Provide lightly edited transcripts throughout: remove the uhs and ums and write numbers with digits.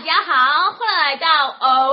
家好，欢迎来到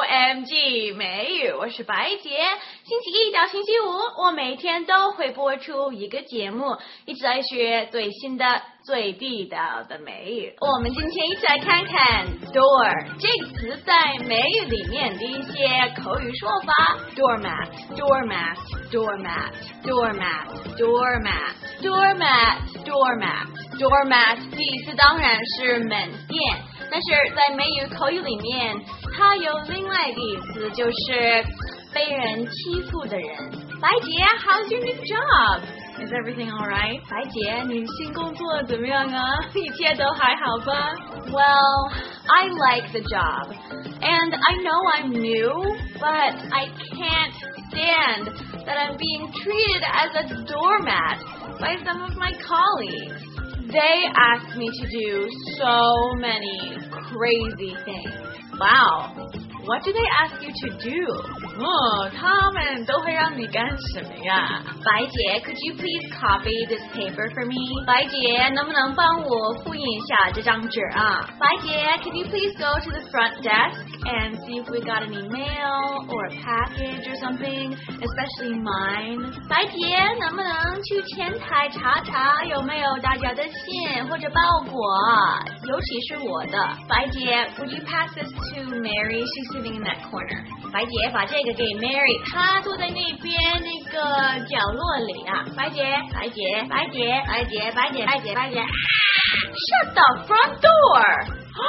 OMG 美语，我是白洁。星期一到星期五，我每天都会播出一个节目，一直在学最新的、最地道的美语。我们今天一起来看看 door 这个词在美语里面的一些口语说法。doormat, doormat, doormat, doormat, doormat, doormat, doormat, doormat 的意思当然是门店。但是在美语口语里面，它有另外的意思，就是被人欺负的人。白姐 ，How's your new job? Is everything alright? 白姐，你新工作怎么样啊？一切都还好吧 ？Well, I like the job, and I know I'm new, but I can't stand that I'm being treated as a doormat by some of my colleagues.They asked me to do so many crazy things. Wow, what do they ask you to do? 他们都会让你干什么呀？白姐 ，Could you please copy this paper for me? 白姐，能不能帮我复印一下这张纸啊？白姐 ，Can you please go to the front desk and see if we got any mail or a package or something, especially mine? 白姐，能不能去前台查查有没有大家的信或者包裹，尤其是我的。白姐 ，Would you pass this to Mary? She's sitting in that corner. 白姐，把这个给 Mary， 她坐在那边那个角落里啊。白姐，白姐，白姐，白姐，白姐，白姐，白姐。Shut the front door!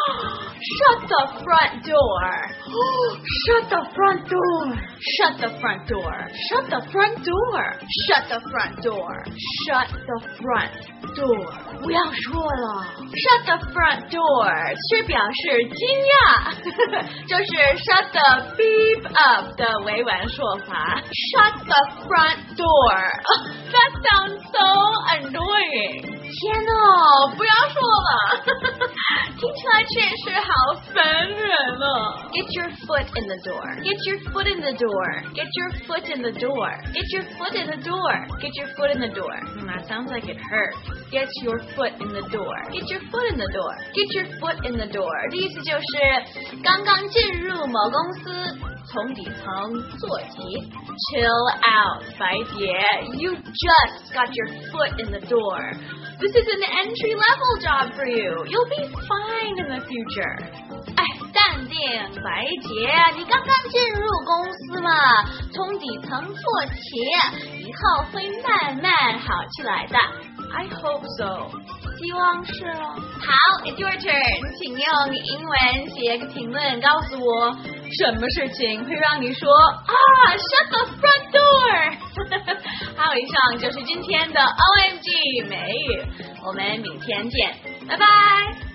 Shut the front door! Shut the front door! Shut the front door! Shut the front door! Shut the front door! Shut the front door! 不要说了 Shut the front door 是表示惊讶就是 shut the beep up 的委婉说法 Shut the front door That sounds so annoying 天哪不要说了听起来确实好烦人了 Get your foot in the door Get your foot in the door Get your foot in the door Get your foot in the door Get your foot in the door That sounds like it hurts Get your foot in the door Get your foot in the door Get your foot in the door 的意思就是刚刚进入某公司从底层做起 Chill out 白姐 You just got your foot in the door This is an entry-level job for you. You'll be fine in the future. 哎，淡定，白姐，你刚刚进入公司嘛，从底层做起，以后会慢慢好起来的。I hope so. 希望是哦。好 ，It's your turn. 请用英文写个评论，告诉我什么事情会让你说啊 ，Shut the front door 。好，以上就是今天的 OMG 美语，我们明天见，拜拜。